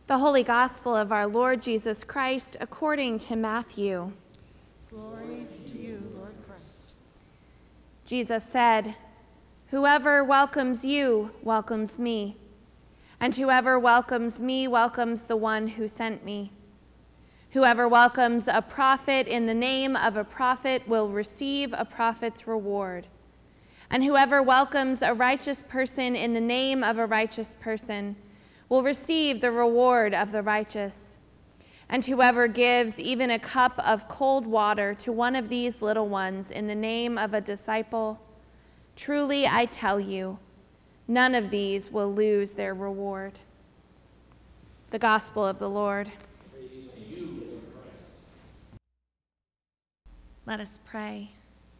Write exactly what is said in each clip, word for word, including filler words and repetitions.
The Holy Gospel of our Lord Jesus Christ according to Matthew. Glory to you, Lord Christ. Jesus said, "Whoever welcomes you welcomes me, and whoever welcomes me welcomes the one who sent me. Whoever welcomes a prophet in the name of a prophet will receive a prophet's reward. And whoever welcomes a righteous person in the name of a righteous person will receive the reward of the righteous. And whoever gives even a cup of cold water to one of these little ones in the name of a disciple, truly I tell you, none of these will lose their reward." The Gospel of the Lord. Praise to you, Lord Christ. Let us pray.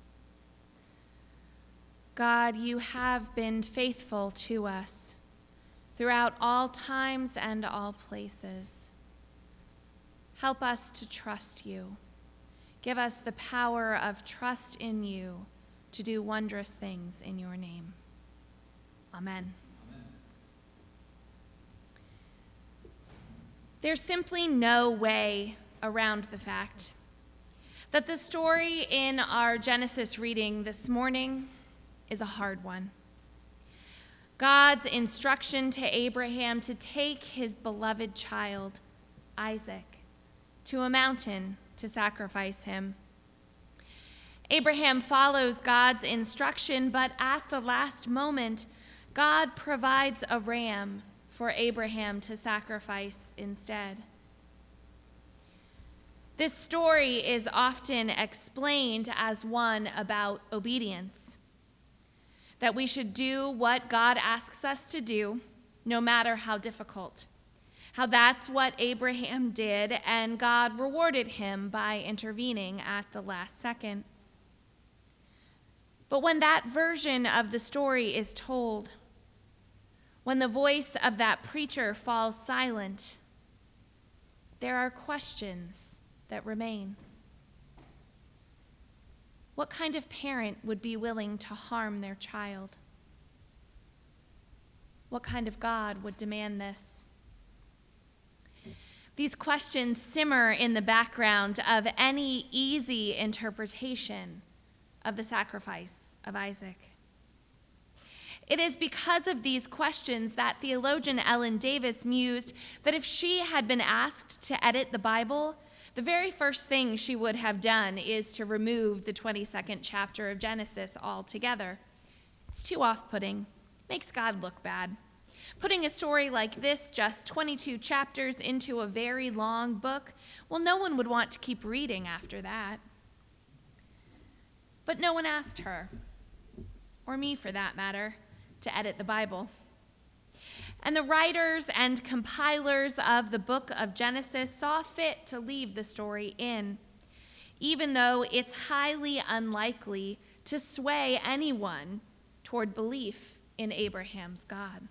God, you have been faithful to us throughout all times and all places. Help us to trust you. Give us the power of trust in you to do wondrous things in your name. Amen. Amen. There's simply no way around the fact that the story in our Genesis reading this morning is a hard one. God's instruction to Abraham to take his beloved child, Isaac, to a mountain to sacrifice him. Abraham follows God's instruction, but at the last moment, God provides a ram for Abraham to sacrifice instead. This story is often explained as one about obedience, that we should do what God asks us to do, no matter how difficult. How that's what Abraham did, and God rewarded him by intervening at the last second. But when that version of the story is told, when the voice of that preacher falls silent, there are questions that remain. What kind of parent would be willing to harm their child? What kind of God would demand this? These questions simmer in the background of any easy interpretation of the sacrifice of Isaac. It is because of these questions that theologian Ellen Davis mused that if she had been asked to edit the Bible, the very first thing she would have done is to remove the twenty-second chapter of Genesis altogether. It's too off-putting, makes God look bad. Putting a story like this, just twenty-two chapters into a very long book, well, no one would want to keep reading after that. But no one asked her, or me for that matter, to edit the Bible. And the writers and compilers of the book of Genesis saw fit to leave the story in, even though it's highly unlikely to sway anyone toward belief in Abraham's God.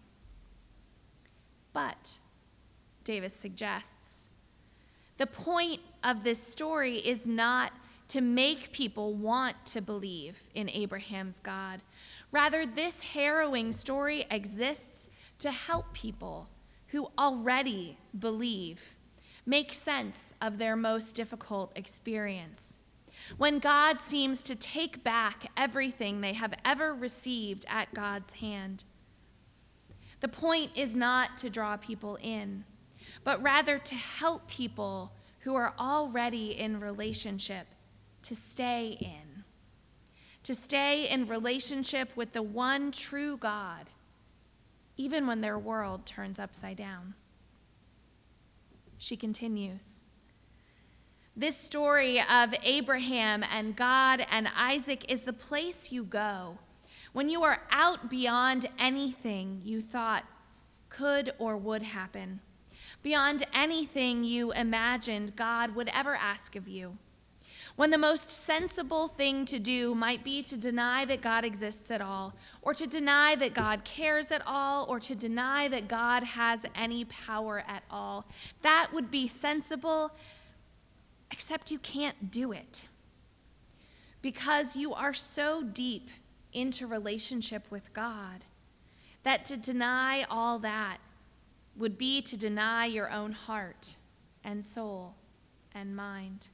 But, Davis suggests, the point of this story is not to make people want to believe in Abraham's God. Rather, this harrowing story exists to help people who already believe make sense of their most difficult experience. When God seems to take back everything they have ever received at God's hand. The point is not to draw people in, but rather to help people who are already in relationship to stay in, to stay in relationship with the one true God, even when their world turns upside down. She continues. This story of Abraham and God and Isaac is the place you go when you are out beyond anything you thought could or would happen, beyond anything you imagined God would ever ask of you. When the most sensible thing to do might be to deny that God exists at all, or to deny that God cares at all, or to deny that God has any power at all. That would be sensible, except you can't do it. Because you are so deep into relationship with God that to deny all that would be to deny your own heart and soul and mind.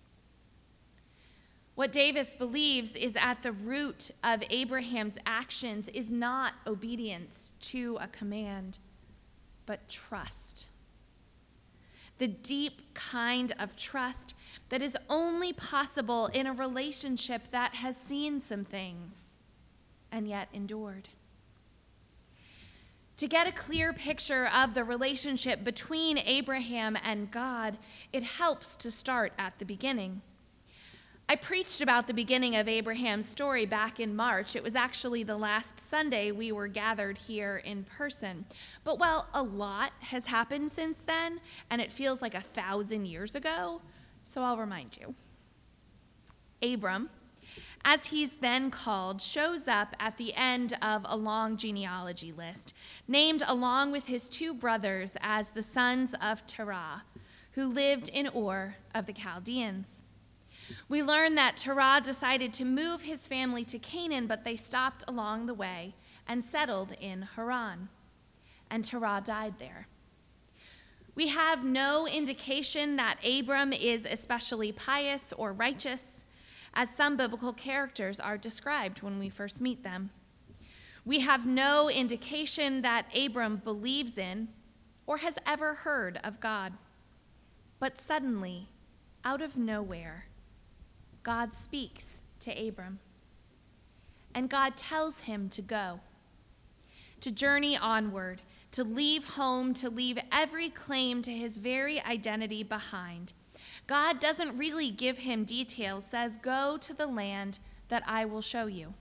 What Davis believes is at the root of Abraham's actions is not obedience to a command, but trust. The deep kind of trust that is only possible in a relationship that has seen some things and yet endured. To get a clear picture of the relationship between Abraham and God, it helps to start at the beginning. I preached about the beginning of Abraham's story back in March. It was actually the last Sunday we were gathered here in person. But while a lot has happened since then, and it feels like a thousand years ago, so I'll remind you. Abram, as he's then called, shows up at the end of a long genealogy list, named along with his two brothers as the sons of Terah, who lived in Ur of the Chaldeans. We learn that Terah decided to move his family to Canaan, but they stopped along the way and settled in Haran. And Terah died there. We have no indication that Abram is especially pious or righteous, as some biblical characters are described when we first meet them. We have no indication that Abram believes in or has ever heard of God. But suddenly, out of nowhere, God speaks to Abram, and God tells him to go, to journey onward, to leave home, to leave every claim to his very identity behind. God doesn't really give him details, says, go to the land that I will show you.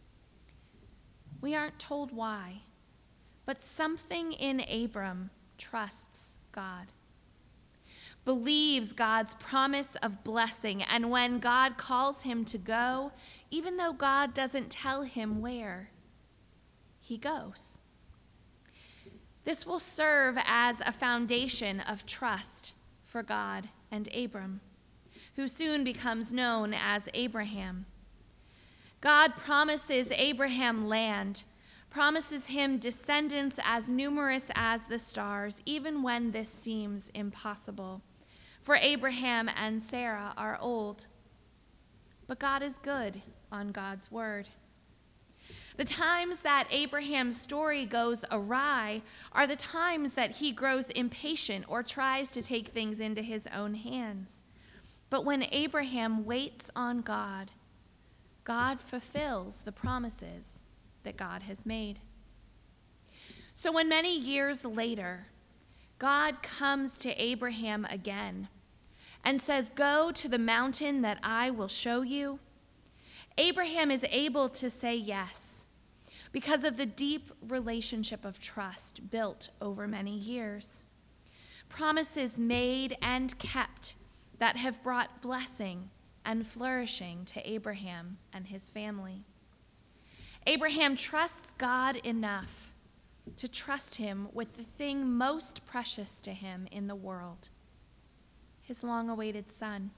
We aren't told why, but something in Abram trusts God, believes God's promise of blessing, and when God calls him to go, even though God doesn't tell him where, he goes. This will serve as a foundation of trust for God and Abram, who soon becomes known as Abraham. God promises Abraham land, promises him descendants as numerous as the stars, even when this seems impossible. For Abraham and Sarah are old. But God is good on God's word. The times that Abraham's story goes awry are the times that he grows impatient or tries to take things into his own hands. But when Abraham waits on God, God fulfills the promises that God has made. So when many years later, God comes to Abraham again and says, go to the mountain that I will show you, Abraham is able to say yes because of the deep relationship of trust built over many years. Promises made and kept that have brought blessing and flourishing to Abraham and his family. Abraham trusts God enough to trust him with the thing most precious to him in the world, his long-awaited son.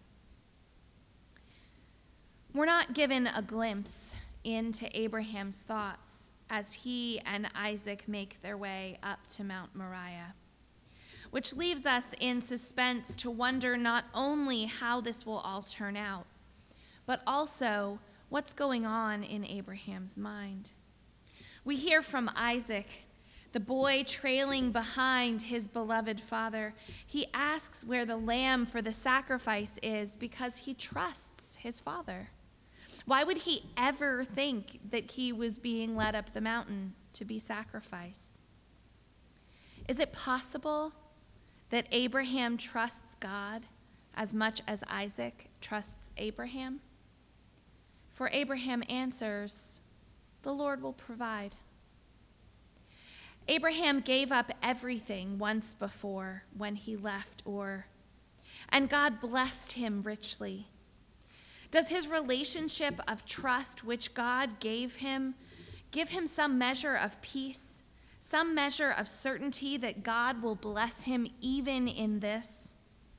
We're not given a glimpse into Abraham's thoughts as he and Isaac make their way up to Mount Moriah, which leaves us in suspense to wonder not only how this will all turn out, but also what's going on in Abraham's mind. We hear from Isaac, the boy trailing behind his beloved father. He asks where the lamb for the sacrifice is because he trusts his father. Why would he ever think that he was being led up the mountain to be sacrificed? Is it possible that Abraham trusts God as much as Isaac trusts Abraham? For Abraham answers, the Lord will provide. Abraham gave up everything once before when he left Ur, and God blessed him richly. Does his relationship of trust which God gave him give him some measure of peace, some measure of certainty that God will bless him even in this?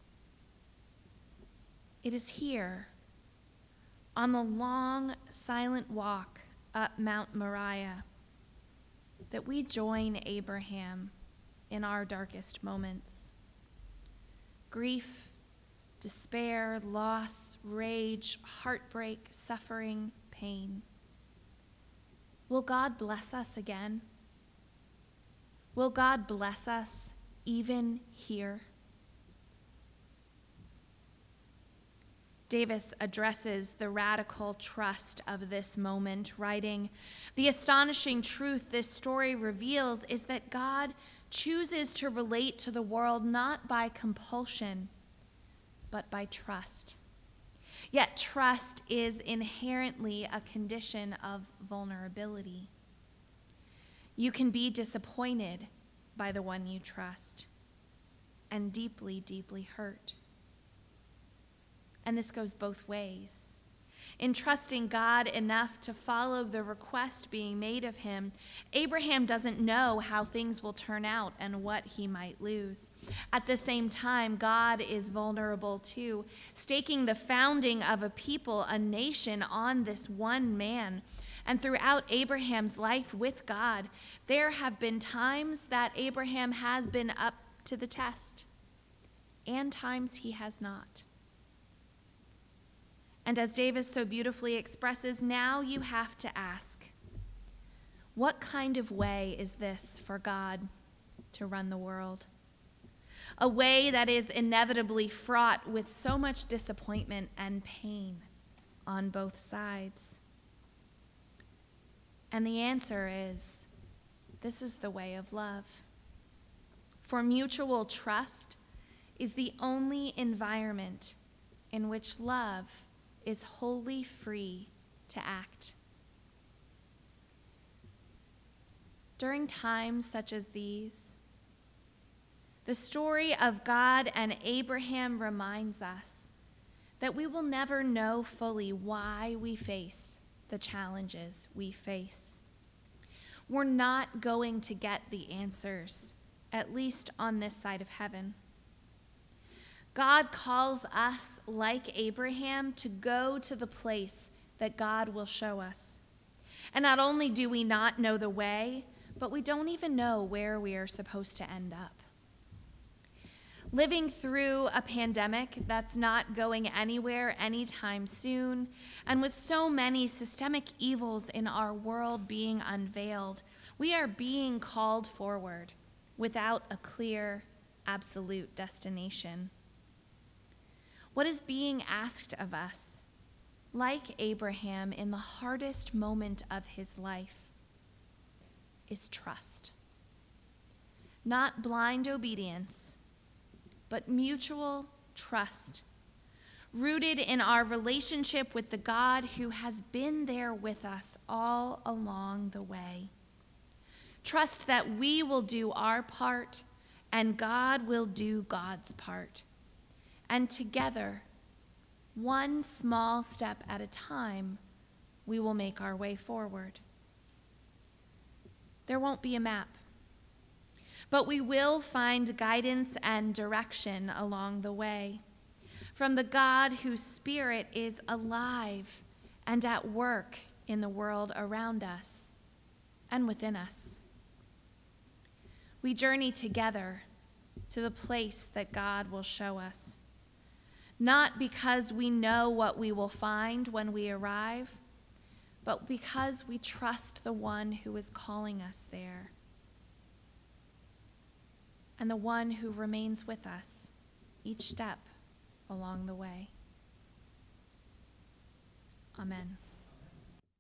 It is here, on the long, silent walk up Mount Moriah, that we join Abraham in our darkest moments. Grief, despair, loss, rage, heartbreak, suffering, pain. Will God bless us again? Will God bless us even here? Davis addresses the radical trust of this moment, writing, "The astonishing truth this story reveals is that God chooses to relate to the world not by compulsion, but by trust. Yet trust is inherently a condition of vulnerability. You can be disappointed by the one you trust and deeply, deeply hurt. And this goes both ways. In trusting God enough to follow the request being made of him, Abraham doesn't know how things will turn out and what he might lose. At the same time, God is vulnerable too, staking the founding of a people, a nation, on this one man. And throughout Abraham's life with God, there have been times that Abraham has been up to the test, and times he has not. And as Davis so beautifully expresses, now you have to ask, what kind of way is this for God to run the world? A way that is inevitably fraught with so much disappointment and pain on both sides. And the answer is, this is the way of love. For mutual trust is the only environment in which love is wholly free to act. During times such as these, the story of God and Abraham reminds us that we will never know fully why we face the challenges we face. We're not going to get the answers, at least on this side of heaven. God calls us, like Abraham, to go to the place that God will show us. And not only do we not know the way, but we don't even know where we are supposed to end up. Living through a pandemic that's not going anywhere anytime soon, and with so many systemic evils in our world being unveiled, we are being called forward without a clear, absolute destination. What is being asked of us, like Abraham in the hardest moment of his life, is trust. Not blind obedience, but mutual trust, rooted in our relationship with the God who has been there with us all along the way. Trust that we will do our part and God will do God's part. And together, one small step at a time, we will make our way forward. There won't be a map, but we will find guidance and direction along the way from the God whose Spirit is alive and at work in the world around us and within us. We journey together to the place that God will show us. Not because we know what we will find when we arrive, but because we trust the one who is calling us there and the one who remains with us each step along the way. Amen.